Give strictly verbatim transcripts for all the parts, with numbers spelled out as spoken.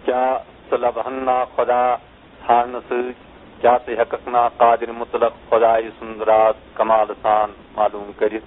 کیا لبہنا خدا ژھانڈنہٕ سۭتۍ کیا ژٕ ہیٚککھ نا قادر مطلق خدایہِ سُنٛد راز کمال سان معلوم کٔرِتھ؟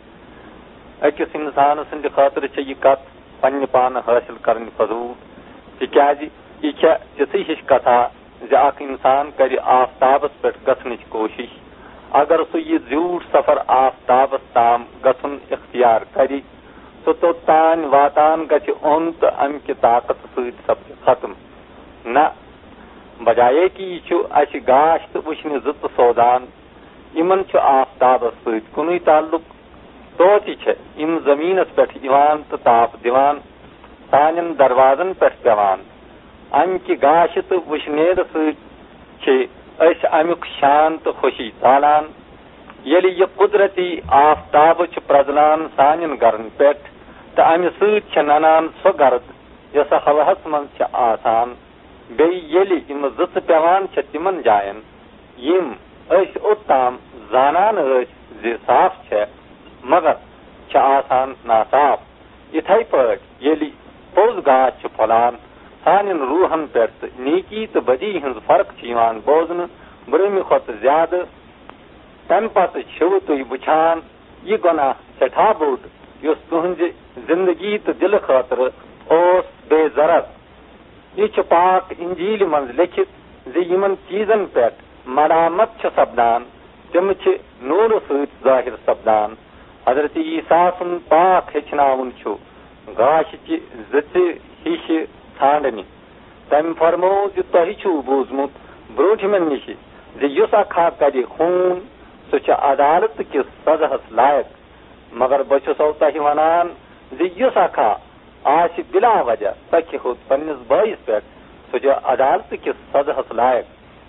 أکِس اِنسان سٕنٛدِ خٲطرٕ چھِ یہِ کتھ پننہِ پانہٕ حٲصِل کرٕنۍ فضوٗل، تِکیازِ یہِ چھےٚ تِژھٕے ہِش کتھا زِ اکھ اِنسان کرِ آفتابس پٮ۪ٹھ گژھنٕچ کوٗشش۔ اگر سُہ یہِ زیوٗٹھ سفر آفتابس تام گژھُن اختیار کرِ، سُہ توٚتانۍ واتان گژھِ اوٚن تہٕ امہِ کہِ طاقت سۭتۍ سپدِ ختم۔ نہ، بجایے کہِ یہِ چھُ اسہِ گاش تہٕ وٕچھنہِ زٕ تہٕ سودان، یِمن چھُ آفتابس سۭتۍ کُنُے تعلق۔ توتہِ چھِ یِم زٔمیٖنس پٮ۪ٹھ یِوان تہٕ تاپ دِوان، سانٮ۪ن دروازن پٮ۪ٹھ پٮ۪وان۔ امہِ کہِ گاشہٕ تہٕ وٕشنیرٕ سۭتۍ چھِ أسۍ امیُک شان تہٕ خوشی ژالان۔ ییٚلہِ یہِ قدرتی آفتابہٕ چھُ پرٛزلان سانٮ۪ن گرن پٮ۪ٹھ تہٕ امہِ سۭتۍ چھےٚ ننان سۄ گرد یۄسہٕ ہواہس منٛز چھےٚ آسان، بیٚیہِ ییٚلہِ یِم زٕژٕ پٮ۪وان چھےٚ تِمن جاین یِم أسۍ اوٚتام زانان ٲسۍ زِ صاف چھےٚ مگر چھےٚ آسان ناصاف، یِتھے پٲٹھۍ ییٚلہِ پوٚز گاش چھُ پھۄلان سانٮ۪ن روحن پٮ۪ٹھ تہٕ نیکی تہٕ بدی ہٕنٛز فرق چھِ یِوان بوزنہٕ برٛونٛمہِ کھۄتہٕ زیادٕ، تمہِ پتہٕ چھِوٕ تُہۍ وٕچھان یہِ گۄناہ سٮ۪ٹھاہ بوٚڑ یُس تُہنزِ زندگی تہٕ دلہٕ خٲطرٕ اوس بے ضرر۔ یہ چھُ پاک انجیل منٛز لیکھِتھ زِ یِمن چیٖزن پٮ۪ٹھ ملامت چھِ سپدان تِم چھِ نوٗرٕ سۭتۍ ظٲہِر سپدان۔ حضرت عیسیٰ سُنٛد پاک ہیٚچھناوُن چھُ گاشچہِ زٕژِ ہِشہِ ژھانڈنہِ۔ تٔمۍ فرموو زِ تۄہہِ چھُو بوٗزمُت برٛونٛٹھِمٮ۪ن نِشہِ زِ یُس اکھ اکھ کرِ خوٗن سُہ چھُ عدالت کِس سزہس لایق، مگر بہٕ چھُسو تۄہہِ ونان زِ یُس اکھ آسہِ بِلا وجہ ژکھِ ہوٚت پننِس بٲیِس پٮ۪ٹھ سُہ چھُ عدالت کِس سزہس لایق۔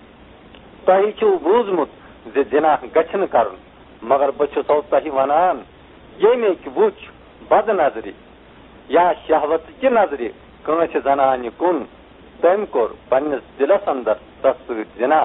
تۄہہِ چھُو بوٗزمُت زِ زِنا گژھِ نہٕ کرُن، مگر بہٕ چھُسو تۄہہِ ونان ییٚمۍ اَکہِ وُچھ بد نظرِ یا شہوتچہِ نظرِ کٲنٛسہِ زنانہِ کُن، تٔمۍ کوٚر پننِس دِلس اندر تس سۭتۍ زِنا۔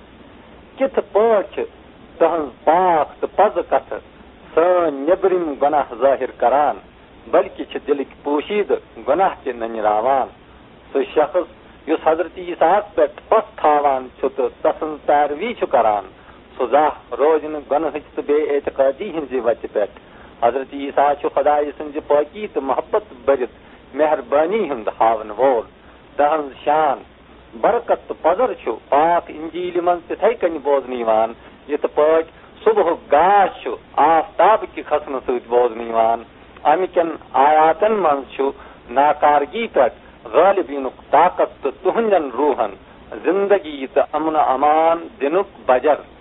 کِتھ پٲٹھۍ چھِ تُہنٛز پاک تہٕ پزٕ کتھٕ سٲنۍ نیبرِم گۄناہ ظٲہِر کران، بلکہِ چھِ دلٕکۍ پوشیدٕ گۄناہ تہِ ننیراوان۔ سُہ شخص یُس حضرت عیسیٰ پٮ۪ٹھ پتھ تھاوان چھُ تہٕ تسٕنٛز پیروی چھُ کران، سُہ زانٛہہ روزِ نہٕ گۄنہٕچ تہٕ بے اعتقٲدی ہٕنٛزِ وتہِ پٮ۪ٹھ۔ حضرت عیسیٰ چھُ خدایہِ سٕنٛزِ پٲکی تہٕ محبت بٔرِتھ مہربٲنی ہُنٛد ہاون وول۔ تہنٛز شان، برکت تہٕ پزر چھُ پاک انجیلہِ منٛز تِتھے کٔنۍ بوزنہٕ یِوان یِتھ پٲٹھۍ صبحُک گاش چھُ آفتاب کہِ کھسنہٕ سۭتۍ بوزنہٕ یِوان۔ امہِ کٮ۪ن آیاتن منٛز چھُ ناکارگی پٮ۪ٹھ غٲلب یِنُک طاقت تہٕ تُہنٛدٮ۪ن روحن زندگی تہٕ امن و امان دِنُک بجر۔